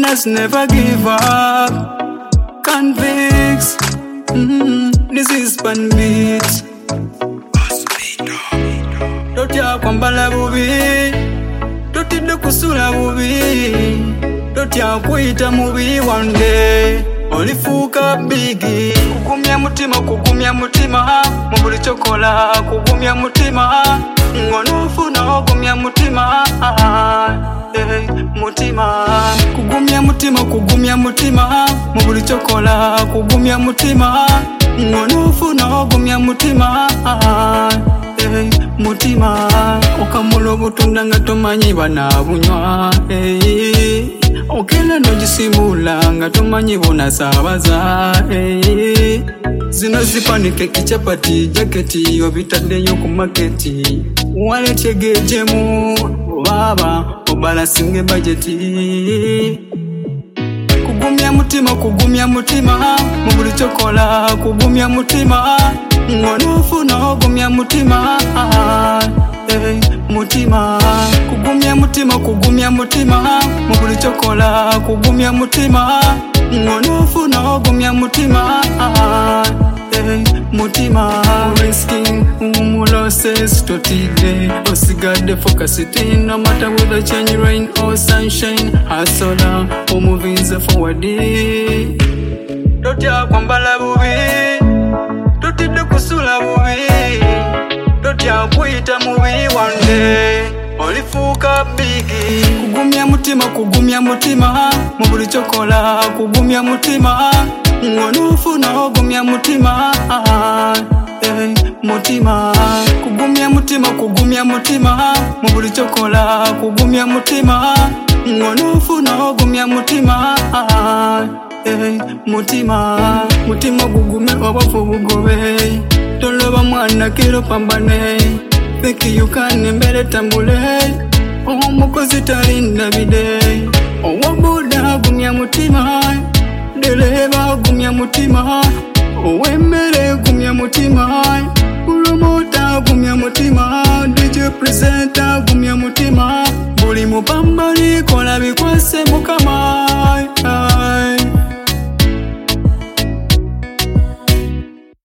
Winners never give up. Convicts. This is Pan Beats. Totya kwambala bubi, totidde kusula bubi, totya kwita mubi one day olifuuka bigi. Kugumya mutima mu buli kyokola, kugumya mutima ng'onoofuna ogumya mutima. Mutima kugumya mutima mu buli kyokola, kugumya mutima ng'onoofuna ogumya mutima. Mutima okamula obutunda nga tomanyi banaabunywa, okenda n'ogisimula nga tomanyi bonasaabaza. Zino zipanike kichapati jaketi obitaddeyo ku maketi, waletye gejemu baba obalasinge bajeti. Kugumya mutima mu buli kyokola, kugumya mutima ng'onoofuna ogumya mutima. Mutima kugumya mutima mu buli kyokola, kugumya mutima ng'onoofuna ogumya mutima. Mutima risking losses totidde, osigadde focused no matter whether change rain or sunshine. Hustler omuvinze forward, totya kwambala bubi, totidde kusula bubi, totya kwita mubi one day olifuuka bigi. Kugumya mutima mu buli kyokola, kugumya mutima ng'onoofuna ogumya mutima. Mutima kugumya mutima mu buli kyokola, kugumya mutima ng'onoofuna ogumya mutima. Mutima gugume obafu bugobe, toloba mwana kiro pambane, think you can embele tambule, omukozi talinda bide, owabuda gumya mutima, dereva gumya mutima, owemmere gumya mutima, promota gumya mutima, DJ presenter gumya mutima, buli mupambali